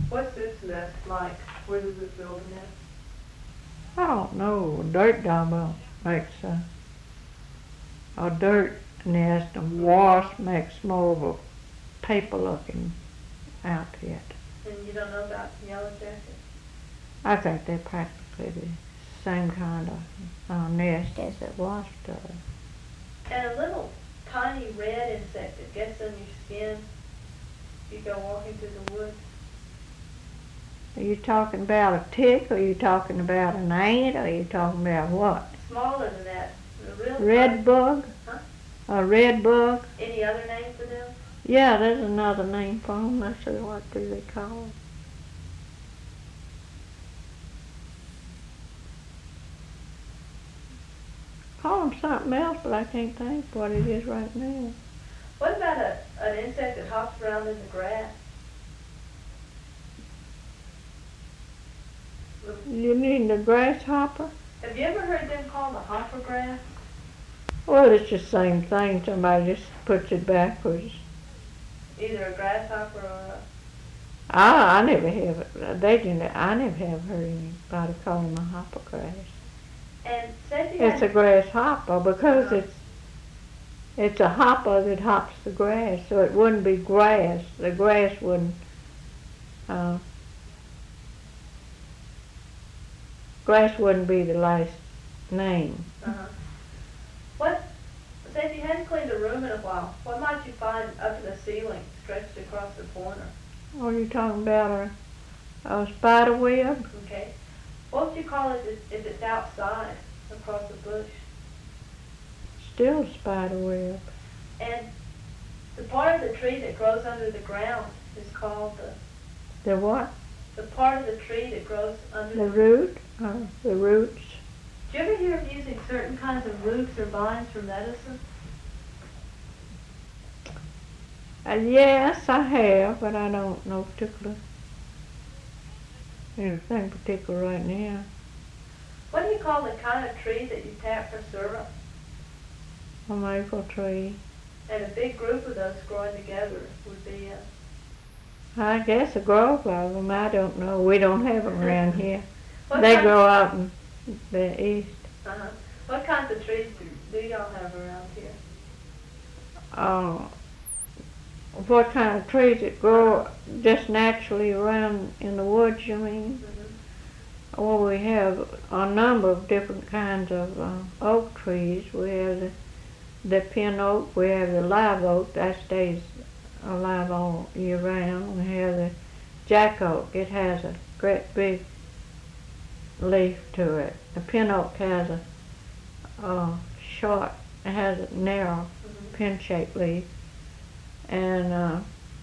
What's its nest like? Where does it build a nest? I don't know. A dirt dog makes a dirt nest, and wasp makes more of a paper-looking outfit. And you don't know about yellow jacket? I think they're practically the same kind of nest as a wasp does. And a little tiny red insect that gets on your skin if you go walking through the woods. Are you talking about a tick, or are you talking about an ant, or are you talking about what? Smaller than that. A real Red tiny- bug? Huh? A red bug? Any other name for them? Yeah, there's another name for them. Let's see, what do they call them? Call them something else, but I can't think what it is right now. What about an insect that hops around in the grass? You mean the grasshopper? Have you ever heard them called the hopper grass? Well, it's the same thing. Somebody just puts it backwards. Either a grasshopper or a... I never have. I never have heard anybody call them a hopper grass. And say if you It's a had... grasshopper because it's a hopper that hops the grass, so it wouldn't be grass. The grass wouldn't. Grass wouldn't be the last name. What? Say if you hadn't cleaned a room in a while, what might you find up in the ceiling, stretched across the corner? What are you talking about? A spider web? Okay. What would you call it if it's outside, across the bush? Still a spider web. And the part of the tree that grows under the ground is called The what? the part of the tree that grows under The root? The roots? Do you ever hear of using certain kinds of roots or vines for medicine? Yes, I have, but I don't know anything particular right now. What do you call the kind of tree that you tap for syrup? A maple tree. And a big group of those growing together would be I guess a grove of them. I don't know. We don't have them around here. What They kind- grow out in the east. What kinds of trees do y'all have around here? What kind of trees that grow just naturally around in the woods, you mean? Well, we have a number of different kinds of oak trees. We have the pin oak, we have the live oak, that stays alive all year round. We have the jack oak, it has a great big leaf to it. The pin oak has a short, it has a narrow pin-shaped leaf. And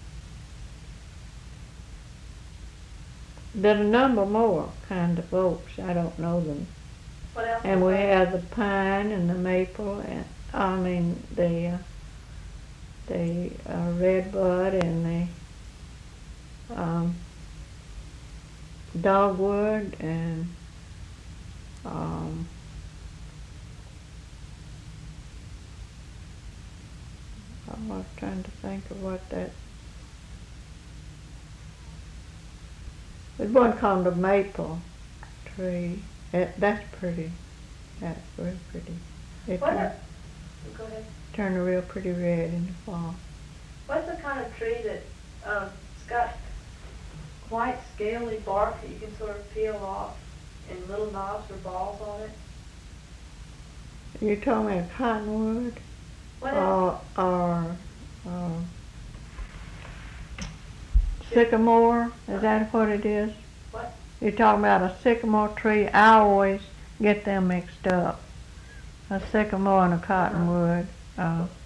there's a number more kind of oaks. I don't know them. What else? And we have the pine and the maple, and the redbud and the dogwood and I was trying to think of what that. There's one called the maple tree. That's pretty. That's real pretty. It Go ahead. turn real pretty red in the fall. What's the kind of tree that it's got white scaly bark that you can sort of peel off and little knobs or balls on it? You're talking about cottonwood? What else? Or sycamore? Is that what it is? What? You're talking about a sycamore tree? I always get them mixed up. A sycamore and a cottonwood.